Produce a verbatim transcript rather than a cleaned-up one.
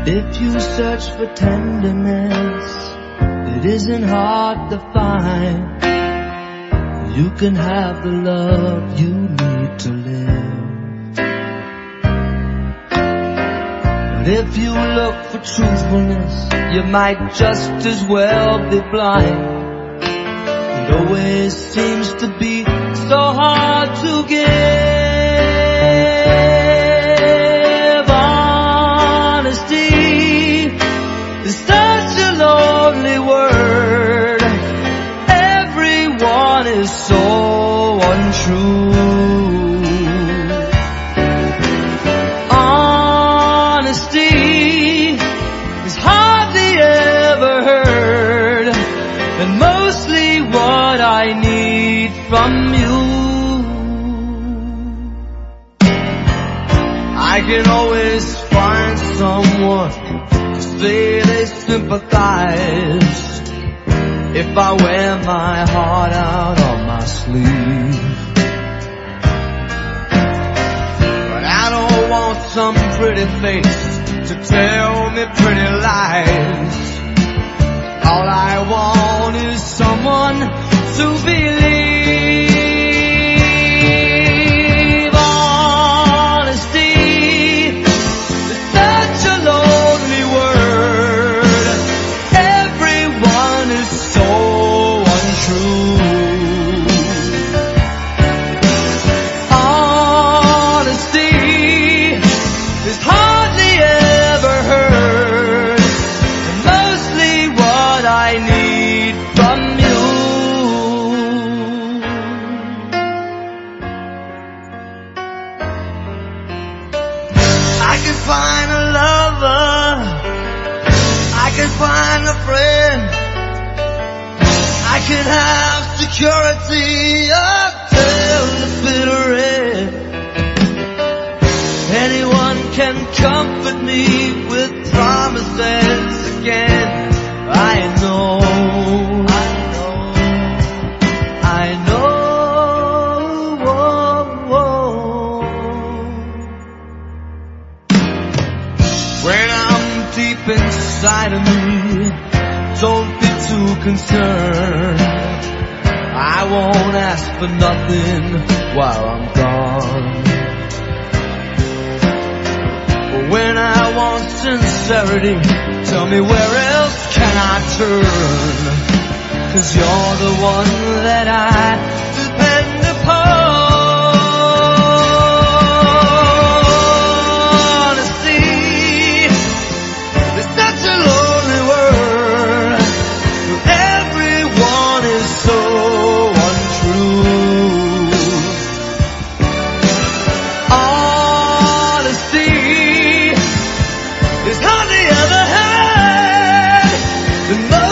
If you search for tenderness, it isn't hard to find. You can have the love you need to live. But if you look for truthfulness, you might just as well be blind. It always seems to be so hard to give. Honesty is such a lonely word. Everyone is so untrue. Honesty is hardly ever heard, and mostly what I need from you. I can always find someone to say they sympathize if I wear my heart out on my sleeve. But I don't want some pretty face to tell me pretty lies. All I want is someone to believe. Honesty is such a lonely word. Everyone is so untrue. Honesty is hardly ever heard, and mostly what I need from you. I can find a lover, I can find a friend, I can have security until the bitter end. Anyone can comfort me with promises again. I know, I know, I know. When I'm deep inside of me, don't be too concerned. I won't ask for nothing while I'm gone. But when I want sincerity, tell me where else can I turn? 'Cause you're the one that I depend upon. Honesty is such a lonely word. Everyone is so untrue. Honesty is hardly ever heard, and